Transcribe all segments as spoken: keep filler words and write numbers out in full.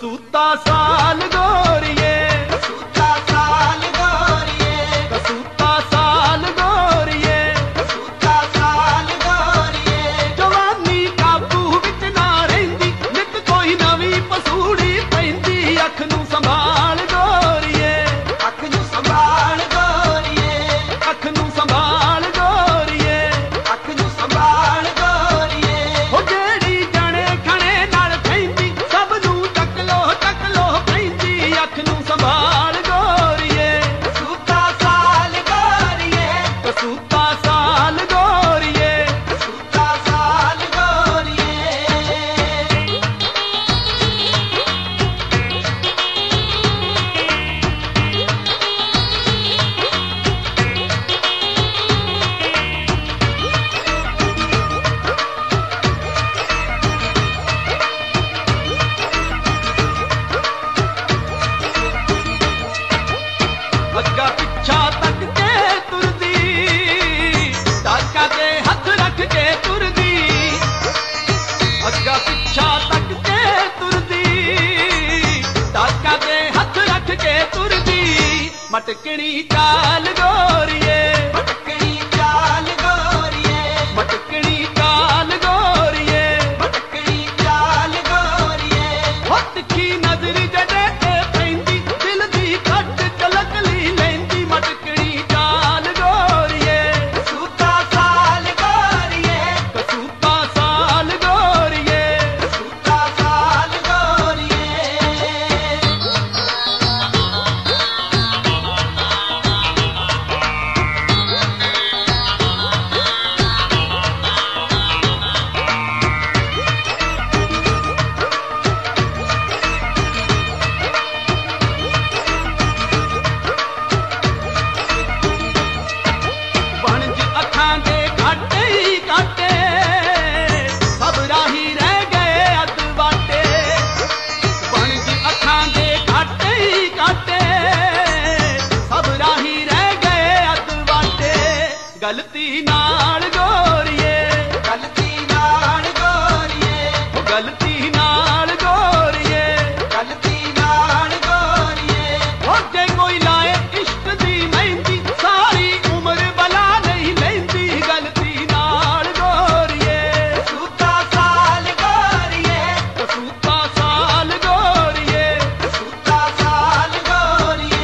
कसूता साल गोरिए, कसूता साल गोरिए, कसूता साल गोरिए, कसूता साल गोरिए, जवानी काबू विच ना रहिंदी, नित कोई नवी पसूड़ी पैंदी, अख नूं संभाल गोरिए, अख नूं संभाल गोरिए, अख नूं संभाल गोरिए, अख नूं संभाल गोरिए, हो जेड़ी जाने खणे नाल पैंदी, सब नूं टक लो टक लो पैंदी, अख नूं संभाल गोरिए, कसूता साल गोरिए, कसूता साल गोरिए। कसूता साल गोरिए। ਅੱਗਾ ਪਿੱਛਾ ਤੱਕ ਕੇ ਤੁਰਦੀ, ਟਾਕਾ ਤੇ ਹੱਥ ਰੱਖ ਕੇ ਤੁਰਦੀ, ਅੱਗਾ ਪਿੱਛਾ ਤੱਕ ਕੇ ਤੁਰਦੀ, ਟਾਕਾ ਤੇ ਹੱਥ ਰੱਖ ਕੇ ਤੁਰਦੀ, ਮਟਕਣੀ ਚਾਲ ਗੋਰੀਏ, मटकनी चाल गोरिए, ਮਟਕਣੀ ਚਾਲ ਗੋਰੀਏ, मटकनी चाल गोरिए, ਹੋ ਤਿੱਖੀ ਨਜ਼ਰ ਜੜੇ ਤੇ ਪੈਂਦੀ, ਦਿਲ ਦੀ ਘੱਟ ਝਲਕ ਲਈ ਲੈਂਦੀ, ਮਟਕਣੀ ਚਾਲ ਗੋਰੀਏ, कसूता साल गोरिए, ਕਸੂਤਾ ਸਾਲ ਗੋਰੀਏ। कसूता साल गोरिए। ਬਣਜ ਅੱਖਾਂ ਦੇ ਘਾਟੇ ਹੀ ਘਾਟੇ, ਸਭ ਰਾਹੀ ਰਹਿ ਗਏ ਅੱਧ ਵਾਟੇ, ਬਣਜ ਅੱਖਾਂ ਦੇ ਘਾਟੇ ਹੀ ਘਾਟੇ, ਸਭ ਰਾਹੀ ਰਹਿ ਗਏ ਅੱਧ ਵਾਟੇ, ਗਲਤੀ ਨਾਲ ਗੋਰੀਏ, गलती नाल गोरिए, ਉਹ ਗਲਤੀ ਨਾਲ ਗੋਰੀਏ, गलती नाल गोरिए, ਉਹ ਜੇ ਕੋਈ ਲਾਏ ਇਸ਼ਕ ਦੀ ਮਹਿੰਦੀ, ਸਾਰੀ ਉਮਰ ਬਲਾ ਨਹੀਂ ਲੈਂਦੀ, ਗਲਤੀ ਨਾਲ ਗੋਰੀਏ, कसूता साल गोरिए, ਕਸੂਤਾ ਸਾਲ ਗੋਰੀਏ। कसूता साल गोरिए।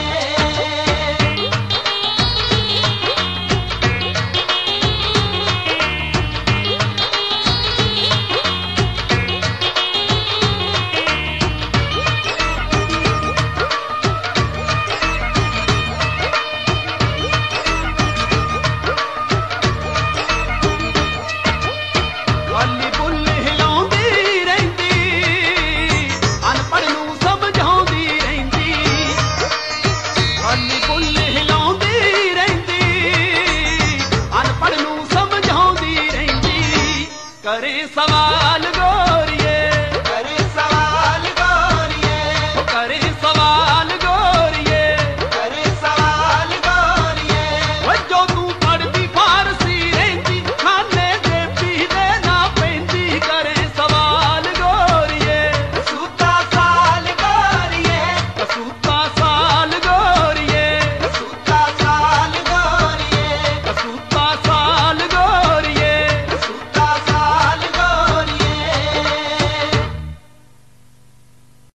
ਖਾਲੀ ਬੁੱਲ ਹਿਲਾਉਂਦੀ ਰਹਿੰਦੀ, ਅਨਪੜ੍ਹ ਨੂੰ ਸਮਝਾਉਂਦੀ ਰਹਿੰਦੀ, ਖਾਲੀ ਬੁੱਲ ਹਿਲਾਉਂਦੀ ਰਹਿੰਦੀ, ਅਨਪੜ੍ਹ ਨੂੰ ਸਮਝਾਉਂਦੀ ਰਹਿੰਦੀ, ਕਰੇ ਸਵਾਲ